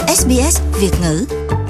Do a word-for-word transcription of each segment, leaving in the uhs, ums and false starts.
ét bê ét Việt ngữ.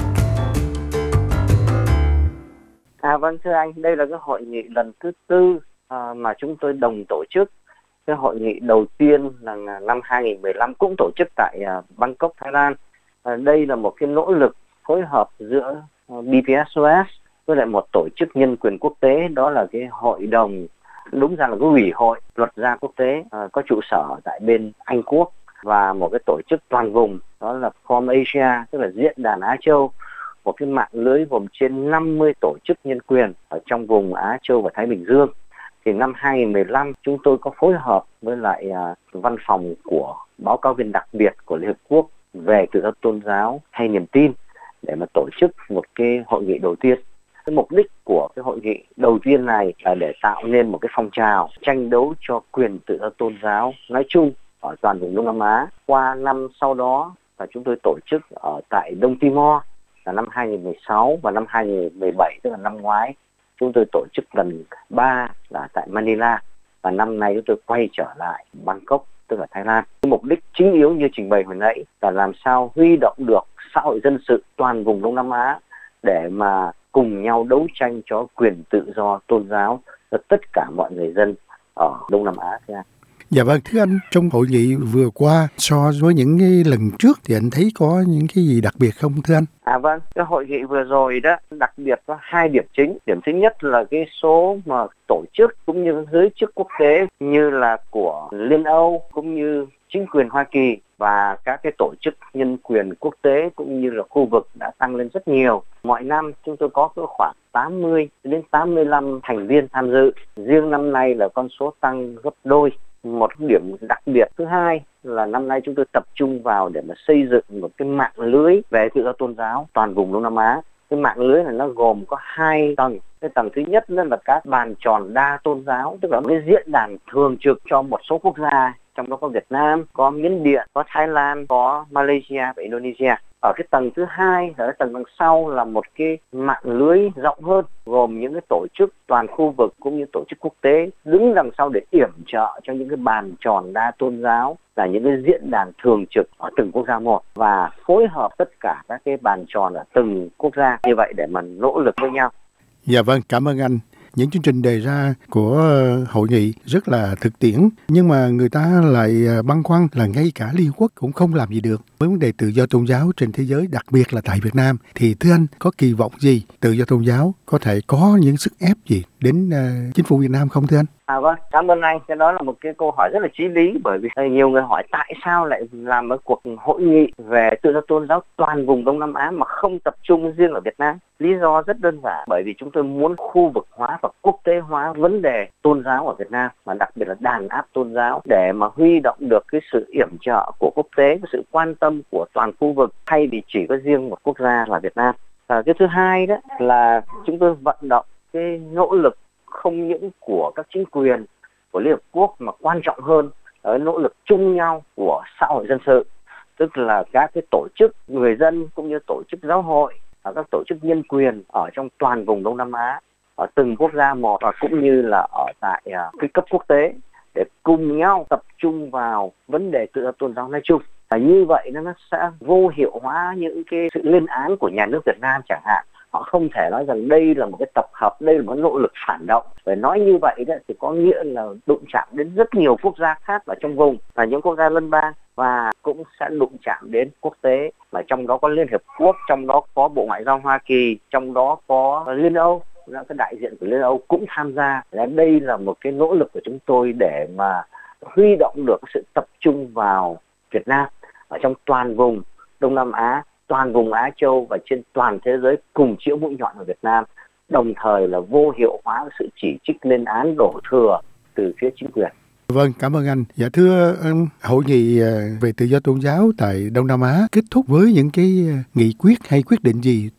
À vâng, thưa anh, đây là cái hội nghị lần thứ tư à, mà chúng tôi đồng tổ chức. Cái hội nghị đầu tiên là năm hai nghìn mười lăm cũng tổ chức tại à, Bangkok, Thái Lan. À, đây là một cái nỗ lực phối hợp giữa uh, bê pê ét o ét với lại một tổ chức nhân quyền quốc tế, đó là cái hội đồng, đúng ra là cái ủy hội luật gia quốc tế à, có trụ sở tại bên Anh Quốc, và một cái tổ chức toàn vùng đó là Forum Asia, tức là diễn đàn Á Châu, một cái mạng lưới gồm trên năm mươi tổ chức nhân quyền ở trong vùng Á Châu và Thái Bình Dương. Thì năm hai nghìn mười lăm chúng tôi có phối hợp với lại à, văn phòng của báo cáo viên đặc biệt của Liên Hợp Quốc về tự do tôn giáo hay niềm tin để mà tổ chức một cái hội nghị đầu tiên. Cái mục đích của cái hội nghị đầu tiên này là để tạo nên một cái phong trào tranh đấu cho quyền tự do tôn giáo nói chung ở toàn vùng Đông Nam Á. Qua năm sau đó là chúng tôi tổ chức ở tại Đông Timor là năm hai nghìn mười sáu, và năm hai nghìn mười bảy, tức là năm ngoái, chúng tôi tổ chức lần ba là tại Manila, và năm nay chúng tôi quay trở lại Bangkok, tức là Thái Lan. Cái mục đích chính yếu như trình bày hồi nãy là làm sao huy động được xã hội dân sự toàn vùng Đông Nam Á để mà cùng nhau đấu tranh cho quyền tự do tôn giáo cho tất cả mọi người dân ở Đông Nam Á. Dạ vâng, thưa anh, trong hội nghị vừa qua so với những cái lần trước thì anh thấy có những cái gì đặc biệt không thưa anh? À vâng, cái hội nghị vừa rồi đó đặc biệt có hai điểm chính. Điểm thứ nhất là cái số mà tổ chức cũng như giới chức quốc tế như là của Liên Âu cũng như chính quyền Hoa Kỳ và các cái tổ chức nhân quyền quốc tế cũng như là khu vực đã tăng lên rất nhiều. Mọi năm chúng tôi có cứ khoảng tám mươi đến tám mươi lăm thành viên tham dự. Riêng năm nay là con số tăng gấp đôi. Một điểm đặc biệt thứ hai là năm nay chúng tôi tập trung vào để mà xây dựng một cái mạng lưới về tự do tôn giáo toàn vùng Đông Nam Á. Cái mạng lưới này nó gồm có hai tầng. Cái tầng thứ nhất là các bàn tròn đa tôn giáo, tức là cái diễn đàn thường trực cho một số quốc gia, trong đó có Việt Nam, có Miến Điện, có Thái Lan, có Malaysia và Indonesia. Ở cái tầng thứ hai, ở cái tầng đằng sau là một cái mạng lưới rộng hơn, gồm những cái tổ chức toàn khu vực cũng như tổ chức quốc tế đứng đằng sau để yểm trợ cho những cái bàn tròn đa tôn giáo, là những cái diễn đàn thường trực ở từng quốc gia một, và phối hợp tất cả các cái bàn tròn ở từng quốc gia như vậy để mà nỗ lực với nhau. Dạ vâng, cảm ơn anh. Những chương trình đề ra của hội nghị rất là thực tiễn, nhưng mà người ta lại băn khoăn là ngay cả Liên Hợp Quốc cũng không làm gì được với vấn đề tự do tôn giáo trên thế giới, đặc biệt là tại Việt Nam. Thì thưa anh, có kỳ vọng gì tự do tôn giáo có thể có những sức ép gì đến uh, chính phủ Việt Nam không thưa anh? À vâng, cảm ơn anh. Cái đó là một cái câu hỏi rất là chí lý, bởi vì nhiều người hỏi tại sao lại làm một cuộc hội nghị về tự do tôn giáo toàn vùng Đông Nam Á mà không tập trung riêng ở Việt Nam. Lý do rất đơn giản, bởi vì chúng tôi muốn khu vực hóa và quốc tế hóa vấn đề tôn giáo ở Việt Nam, mà đặc biệt là đàn áp tôn giáo, để mà huy động được cái sự yểm trợ của quốc tế, cái sự quan tâm của toàn khu vực, thay vì chỉ có riêng một quốc gia là Việt Nam. Và cái thứ hai đó là chúng tôi vận động cái nỗ lực không những của các chính quyền của Liên Hợp Quốc, mà quan trọng hơn là nỗ lực chung nhau của xã hội dân sự, tức là các cái tổ chức người dân cũng như tổ chức giáo hội và các tổ chức nhân quyền ở trong toàn vùng Đông Nam Á, ở từng quốc gia một, và cũng như là ở tại uh, cái cấp quốc tế, để cùng nhau tập trung vào vấn đề tự do tôn giáo nói chung. Và như vậy nó sẽ vô hiệu hóa những cái sự lên án của nhà nước Việt Nam chẳng hạn. Họ không thể nói rằng đây là một cái tập hợp, đây là một nỗ lực phản động. Bởi nói như vậy đó thì có nghĩa là đụng chạm đến rất nhiều quốc gia khác ở trong vùng, và những quốc gia lân bang, và cũng sẽ đụng chạm đến quốc tế, mà trong đó có Liên Hợp Quốc, trong đó có Bộ Ngoại giao Hoa Kỳ, trong đó có Liên Âu, cái đại diện của Liên Âu cũng tham gia. Đây là một cái nỗ lực của chúng tôi để mà huy động được sự tập trung vào Việt Nam ở trong toàn vùng Đông Nam Á, toàn vùng Á Châu và trên toàn thế giới cùng chĩa mũi nhọn vào Việt Nam, đồng thời là vô hiệu hóa sự chỉ trích lên án đổ thừa từ phía chính quyền. Vâng, cảm ơn anh. Dạ thưa anh, hội nghị về tự do tôn giáo tại Đông Nam Á kết thúc với những cái nghị quyết hay quyết định gì thưa anh?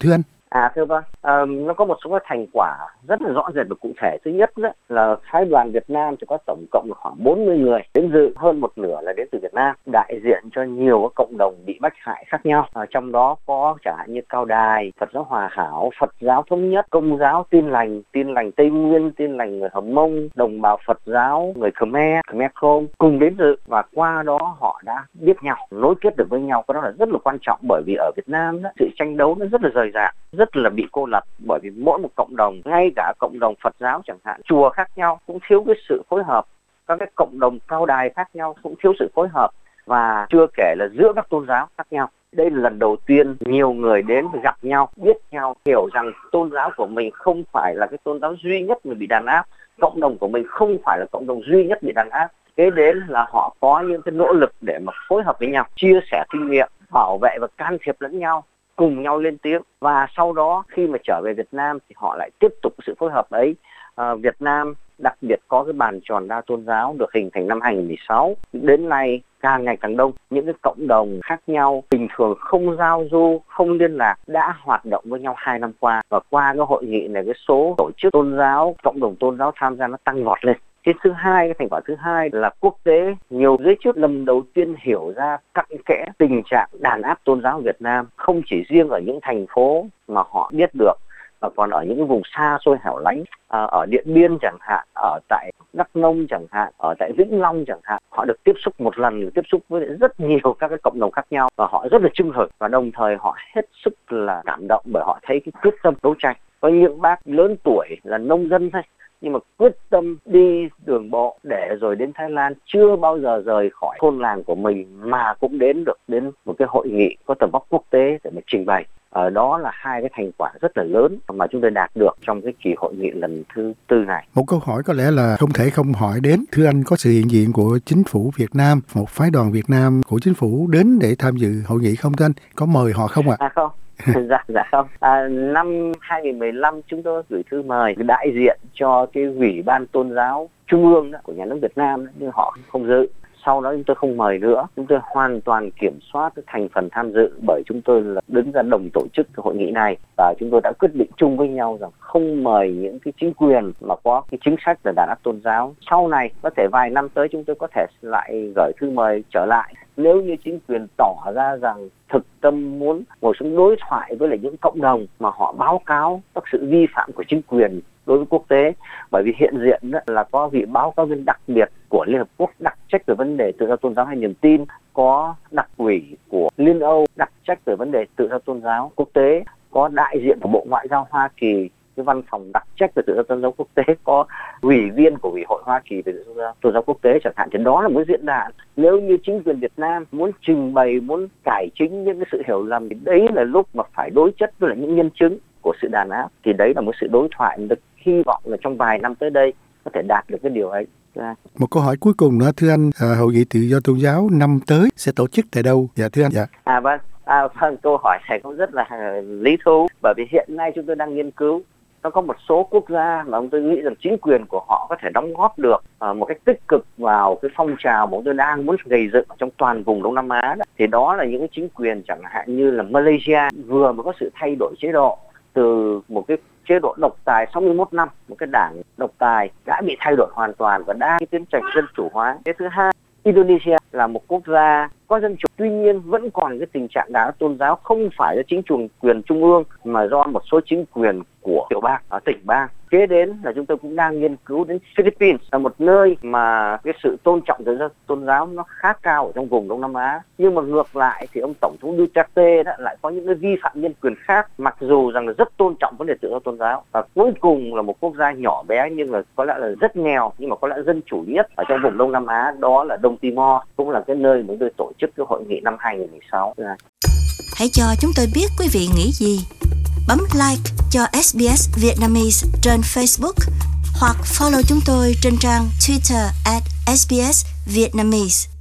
À thưa vâng, à, nó có một số cái thành quả rất là rõ rệt và cụ thể. Thứ nhất đó, là phái đoàn Việt Nam chỉ có tổng cộng là khoảng bốn mươi người đến dự, hơn một nửa là đến từ Việt Nam, đại diện cho nhiều cái cộng đồng bị bách hại khác nhau. À, trong đó có chẳng hạn như Cao Đài, Phật giáo Hòa Hảo, Phật giáo Thống Nhất, Công giáo Tin Lành, Tin Lành Tây Nguyên, Tin Lành người Hờ Mông, đồng bào Phật giáo người Khmer, Khmer Krom cùng đến dự, và qua đó họ đã biết nhau, nối kết được với nhau. Cái đó là rất là quan trọng, bởi vì ở Việt Nam đó, sự tranh đấu nó rất là rời rạc, rất là bị cô lập, bởi vì mỗi một cộng đồng, ngay cả cộng đồng Phật giáo chẳng hạn, chùa khác nhau cũng thiếu cái sự phối hợp, các cái cộng đồng cao đài khác nhau cũng thiếu sự phối hợp, và chưa kể là giữa các tôn giáo khác nhau. Đây là lần đầu tiên nhiều người đến gặp nhau, biết nhau, hiểu rằng tôn giáo của mình không phải là cái tôn giáo duy nhất mà bị đàn áp, cộng đồng của mình không phải là cộng đồng duy nhất bị đàn áp. Kế đến là họ có những cái nỗ lực để mà phối hợp với nhau, chia sẻ kinh nghiệm, bảo vệ và can thiệp lẫn nhau, cùng nhau lên tiếng. Và sau đó khi mà trở về Việt Nam thì họ lại tiếp tục sự phối hợp ấy. À, Việt Nam đặc biệt có cái bàn tròn đa tôn giáo được hình thành năm hai nghìn không trăm mười sáu. Đến nay càng ngày càng đông những cái cộng đồng khác nhau, bình thường không giao du, không liên lạc, đã hoạt động với nhau hai năm qua. Và qua cái hội nghị này, cái số tổ chức tôn giáo, cộng đồng tôn giáo tham gia nó tăng vọt lên. Cái thứ hai, cái thành quả thứ hai là quốc tế, nhiều giới chức lần đầu tiên hiểu ra cặn kẽ tình trạng đàn áp tôn giáo Việt Nam, không chỉ riêng ở những thành phố mà họ biết được, mà còn ở những cái vùng xa xôi hẻo lánh, à, ở Điện Biên chẳng hạn, ở tại Đắk Nông chẳng hạn, ở tại Vĩnh Long chẳng hạn. Họ được tiếp xúc một lần, tiếp xúc với rất nhiều các cái cộng đồng khác nhau, và họ rất là trung thực, và đồng thời họ hết sức là cảm động bởi họ thấy cái quyết tâm đấu tranh. Có những bác lớn tuổi là nông dân thôi, nhưng mà quyết tâm đi đường bộ để rồi đến Thái Lan, chưa bao giờ rời khỏi thôn làng của mình, mà cũng đến được đến một cái hội nghị có tầm vóc quốc tế để mà trình bày. Ở đó là hai cái thành quả rất là lớn mà chúng tôi đạt được trong cái kỳ hội nghị lần thứ tư này. Một câu hỏi có lẽ là không thể không hỏi đến, thưa anh, có sự hiện diện của chính phủ Việt Nam, một phái đoàn Việt Nam của chính phủ đến để tham dự hội nghị không thưa anh? Có mời họ không ạ? À? À không. dạ dạ không. À, năm hai nghìn không trăm mười lăm chúng tôi gửi thư mời đại diện cho cái Ủy ban Tôn giáo Trung ương đó, của nhà nước Việt Nam đó, nhưng họ không dự. Sau đó chúng tôi không mời nữa, chúng tôi hoàn toàn kiểm soát cái thành phần tham dự, bởi chúng tôi là đứng ra đồng tổ chức cái hội nghị này, và chúng tôi đã quyết định chung với nhau rằng không mời những cái chính quyền mà có cái chính sách là đàn áp tôn giáo. Sau này có thể vài năm tới chúng tôi có thể lại gửi thư mời trở lại, nếu như chính quyền tỏ ra rằng thực tâm muốn ngồi xuống đối thoại với lại những cộng đồng mà họ báo cáo các sự vi phạm của chính quyền đối với quốc tế. Bởi vì hiện diện là có vị báo cáo viên đặc biệt của Liên Hợp Quốc đặc trách về vấn đề tự do tôn giáo hay niềm tin, có đặc ủy của Liên Âu đặc trách về vấn đề tự do tôn giáo quốc tế, có đại diện của Bộ Ngoại giao Hoa Kỳ, cái văn phòng đặc trách về tự do tôn giáo quốc tế, có ủy viên của Ủy hội Hoa Kỳ về tự do tôn giáo quốc tế chẳng hạn. Thì đó là một diễn đàn. Nếu như chính quyền Việt Nam muốn trình bày, muốn cải chính những cái sự hiểu lầm, thì đấy là lúc mà phải đối chất với những nhân chứng của sự đàn áp. Thì đấy là một sự đối thoại được hy vọng là trong vài năm tới đây có thể đạt được cái điều ấy. Một câu hỏi cuối cùng nữa, thưa anh, à, hội nghị tự do tôn giáo năm tới sẽ tổ chức tại đâu? Dạ thưa anh. Dạ. À vâng, à, vâng, câu hỏi này cũng rất là lý thú, bởi vì hiện nay chúng tôi đang nghiên cứu. Nó có một số quốc gia mà tôi nghĩ rằng chính quyền của họ có thể đóng góp được uh, một cách tích cực vào cái phong trào mà tôi đang muốn gây dựng trong toàn vùng Đông Nam Á đó. Thì đó là những cái chính quyền chẳng hạn như là Malaysia vừa mới có sự thay đổi chế độ từ một cái chế độ độc tài sáu mươi mốt năm, một cái đảng độc tài đã bị thay đổi hoàn toàn và đang tiến trình dân chủ hóa. Cái thứ hai, Indonesia là một quốc gia có dân chủ, tuy nhiên vẫn còn cái tình trạng đàn áp tôn giáo, không phải do chính quyền trung ương mà do một số chính quyền của tiểu bang ở tỉnh bang. Kế đến là chúng tôi cũng đang nghiên cứu đến Philippines, là một nơi mà cái sự tôn trọng tự do tôn giáo nó khá cao ở trong vùng Đông Nam Á. Nhưng mà ngược lại thì ông Tổng thống Duterte đó lại có những cái vi phạm nhân quyền khác, mặc dù rằng là rất tôn trọng vấn đề tự do tôn giáo. Và cuối cùng là một quốc gia nhỏ bé nhưng mà có lẽ là rất nghèo, nhưng mà có lẽ dân chủ nhất ở trong vùng Đông Nam Á, đó là Đông Timor, cũng là cái nơi mà chúng tôi tổ chức cái hội nghị năm hai nghìn không trăm mười sáu. Hãy cho chúng tôi biết quý vị nghĩ gì. Bấm like cho ét bê ét Vietnamese trên Facebook hoặc follow chúng tôi trên trang Twitter at ét bê ét Vietnamese.